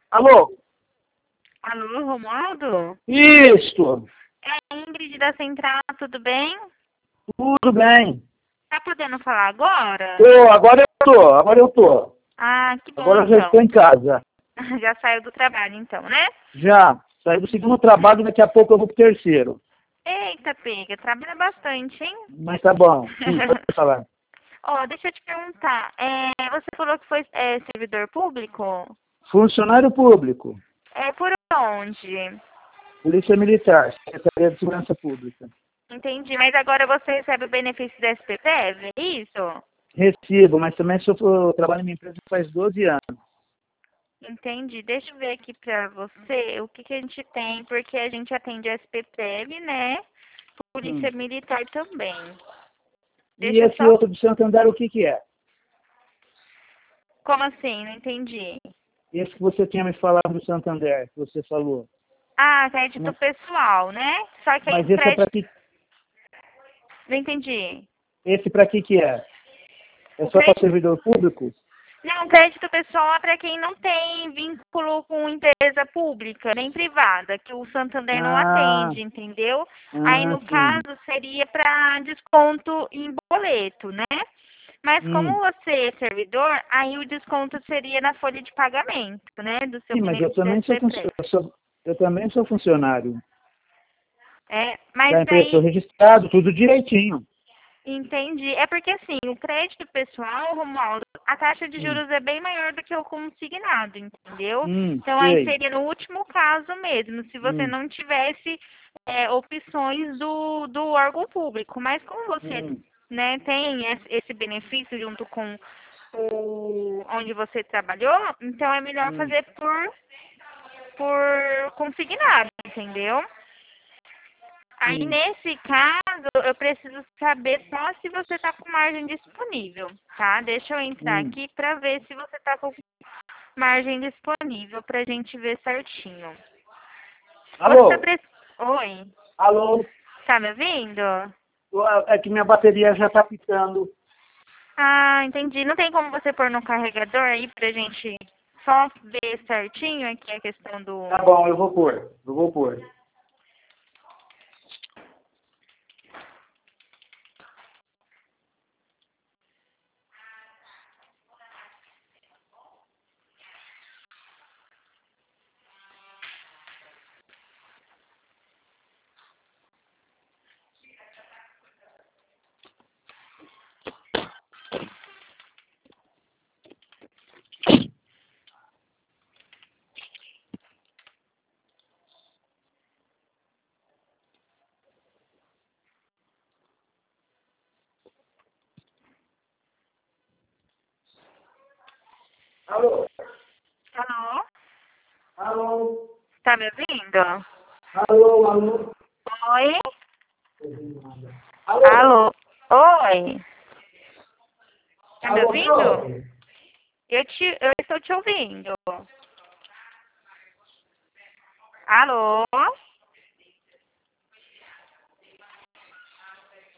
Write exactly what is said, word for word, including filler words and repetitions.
Alô? Alô, Romualdo? Isso, É a Ingrid da Central, tudo bem? tudo bem. Tá podendo falar agora? Tô, agora eu tô, agora eu tô. Ah, que bom Agora eu já então. estou em casa. Já saiu do trabalho então, né? Já, saí do segundo trabalho, daqui a pouco eu vou pro terceiro. Eita, pega, trabalha bastante, hein? Mas tá bom, sim, pode falar. Ó, deixa eu te perguntar, é, você falou que foi é, servidor público? Funcionário público, É por onde? Polícia Militar, Secretaria de Segurança Pública. Entendi, mas agora você recebe o benefício da S P P E V, é isso? Recibo, mas também sou, eu trabalho em minha empresa faz doze anos. Entendi. Deixa eu ver aqui pra você o que, que a gente tem, porque a gente atende a S P P E V, né? Hum. Polícia Militar também. E Deixa eu esse só. outro de Santander, o que que é? Como assim? Não entendi. Esse que você tinha me falado do Santander, que você falou. Ah, crédito Mas, pessoal, né? Só que aí mas o esse é para crédito. que, Não entendi. esse para que que é? É O só para crédito. servidor público? Não, crédito pessoal é para quem não tem vínculo com empresa pública, nem privada, que o Santander não Ah, atende, entendeu? Aí, ah, no sim. caso, seria para desconto em boleto, né? Mas como Hum. você é servidor, aí o desconto seria na folha de pagamento, né? Do seu Sim, mas eu benefício também sou, funcio- S P P. eu sou, eu também sou funcionário É, da mas empresa, estou daí, registrado, tudo direitinho. entendi. É porque assim, o crédito pessoal, Romualdo, a taxa de Hum, juros é bem maior do que o consignado, entendeu? hum, Então aí sei. seria no último caso mesmo, se você Hum, não tivesse é, opções do, do órgão público. Mas como você, hum, né, tem esse esse benefício junto com o onde você trabalhou, então é melhor hum, fazer por, por consignado, entendeu? Aí, sim. nesse caso, eu preciso saber só se você está com margem disponível, tá? Deixa eu entrar Hum. aqui para ver se você está com margem disponível para a gente ver certinho. Você está Alô? pre... Oi, Alô? tá me ouvindo? É que minha bateria já está pitando. Ah, entendi. Não tem como você pôr no carregador aí pra gente só ver certinho aqui a questão do... Tá bom, eu vou pôr, eu vou pôr. Alô? Alô? Alô? Tá me ouvindo? Alô, alô? Oi? Alô? Alô? Oi? Tá me Alô, me ouvindo? ouve? Eu, te, eu estou te ouvindo. Alô?